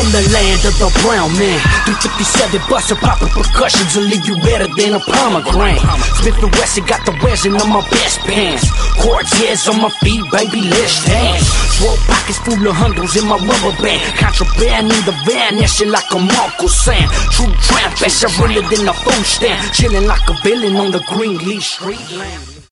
from the land of the brown man. 357 bustin' poppin' percussions will leave you better than a pomegranate. Smith & Wesson got the resin on my best pants. Cartiers on my feet, baby, let's dance. Swole pockets full of hundreds in my rubber band. Contraband in the van, that shit like a Uncle Sam. True tramp, that shit realer than a food stand. Chillin' like a villain on the Greenleaf Street.